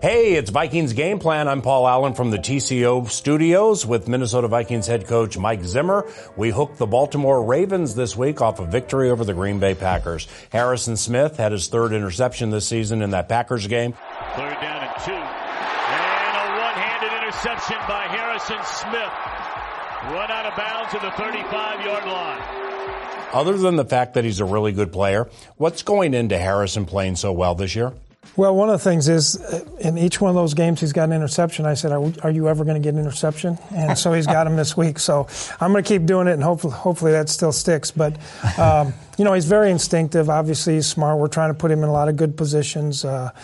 Hey, it's Vikings Game Plan. I'm Paul Allen from the TCO studios with Minnesota Vikings head coach Mike Zimmer. We hooked the Baltimore Ravens this week off a victory over the Green Bay Packers. Harrison Smith had his third interception this season in that Packers game. Third down and 2. And a one-handed interception by Harrison Smith. Run out of bounds at the 35-yard line. Other than the fact that he's a really good player, what's going into Harrison playing so well this year? Well, one of the things is, in each one of those games he's got an interception. I said, are you ever going to get an interception? And so he's got him this week. So I'm going to keep doing it, and hopefully that still sticks. But, he's very instinctive. Obviously, he's smart. We're trying to put him in a lot of good positions. I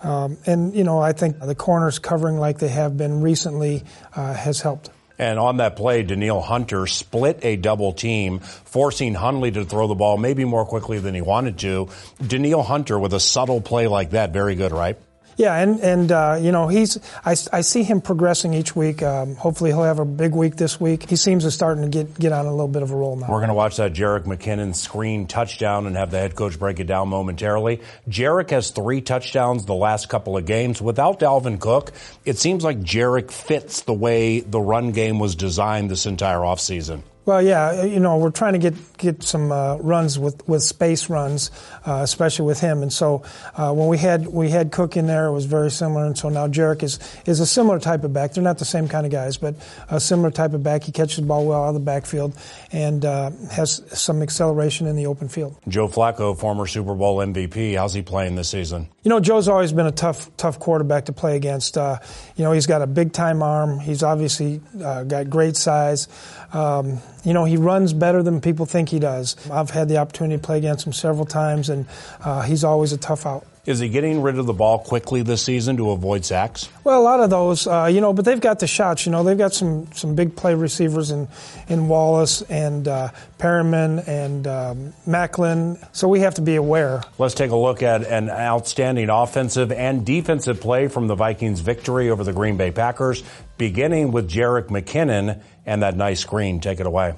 think the corners covering like they have been recently has helped. And on that play, Danielle Hunter split a double team, forcing Hundley to throw the ball maybe more quickly than he wanted to. Danielle Hunter with a subtle play like that, very good, right? Yeah, I see him progressing each week. Hopefully he'll have a big week this week. He seems to starting to get on a little bit of a roll now. We're going to watch that Jerick McKinnon screen touchdown and have the head coach break it down momentarily. Jerick has 3 touchdowns the last couple of games. Without Dalvin Cook, it seems like Jerick fits the way the run game was designed this entire offseason. Well, yeah, we're trying to get some runs with space runs, especially with him. And so when we had Cook in there, it was very similar. And so now Jerick is a similar type of back. They're not the same kind of guys, but a similar type of back. He catches the ball well out of the backfield and has some acceleration in the open field. Joe Flacco, former Super Bowl MVP, how's he playing this season? Joe's always been a tough quarterback to play against. He's got a big-time arm. He's obviously got great size. He runs better than people think he does. I've had the opportunity to play against him several times, and he's always a tough out. Is he getting rid of the ball quickly this season to avoid sacks? Well, a lot of those, but they've got the shots. They've got some big play receivers in Wallace and Perriman and Macklin, so we have to be aware. Let's take a look at an outstanding offensive and defensive play from the Vikings' victory over the Green Bay Packers, beginning with Jerick McKinnon and that nice screen. Take it away.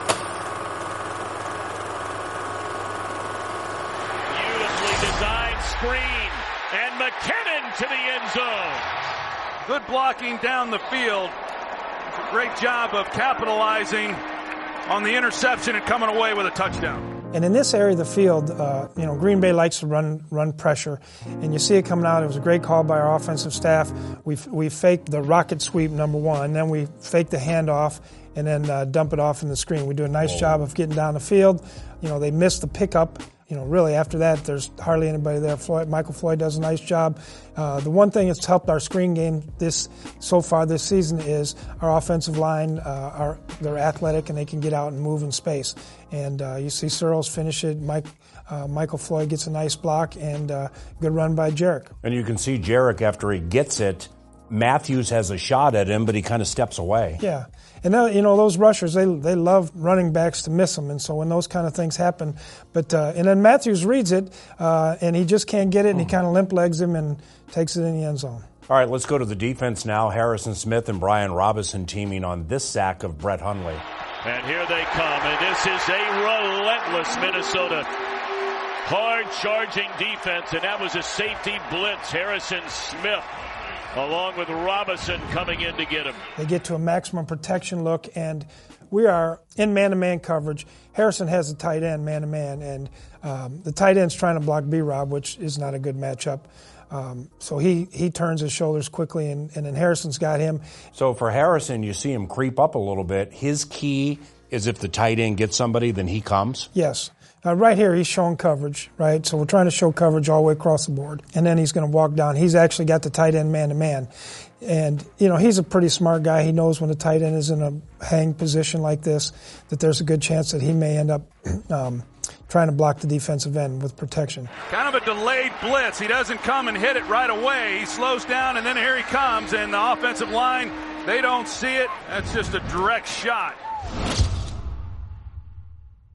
And McKinnon to the end zone. Good blocking down the field. It's a great job of capitalizing on the interception and coming away with a touchdown. And in this area of the field, Green Bay likes to run pressure, and you see it coming out. It was a great call by our offensive staff. We faked the rocket sweep, number one, then we faked the handoff, and then dump it off in the screen. We do a nice job of getting down the field. They missed the pickup. Really after that, there's hardly anybody there. Michael Floyd does a nice job. The one thing that's helped our screen game so far this season is our offensive line. They're athletic and they can get out and move in space. And you see Searles finish it. Michael Floyd gets a nice block and good run by Jerick. And you can see Jerick after he gets it. Matthews has a shot at him, but he kind of steps away. Yeah. And those rushers, they love running backs to miss them, and so when those kind of things happen, and then Matthews reads it, and he just can't get it, and he kind of limp legs him and takes it in the end zone. All right, let's go to the defense now. Harrison Smith and Brian Robinson teaming on this sack of Brett Hundley. And here they come, and this is a relentless Minnesota hard-charging defense, and that was a safety blitz. Harrison Smith along with Robinson coming in to get him. They get to a maximum protection look, and we are in man-to-man coverage. Harrison has a tight end man-to-man, and the tight end's trying to block B-Rob, which is not a good matchup. So he turns his shoulders quickly, and then Harrison's got him. So for Harrison, you see him creep up a little bit. His key is if the tight end gets somebody, then he comes? Yes. Right here, he's showing coverage, right? So we're trying to show coverage all the way across the board. And then he's going to walk down. He's actually got the tight end man-to-man. And, he's a pretty smart guy. He knows when the tight end is in a hang position like this, that there's a good chance that he may end up trying to block the defensive end with protection. Kind of a delayed blitz. He doesn't come and hit it right away. He slows down, and then here he comes. And the offensive line, they don't see it. That's just a direct shot.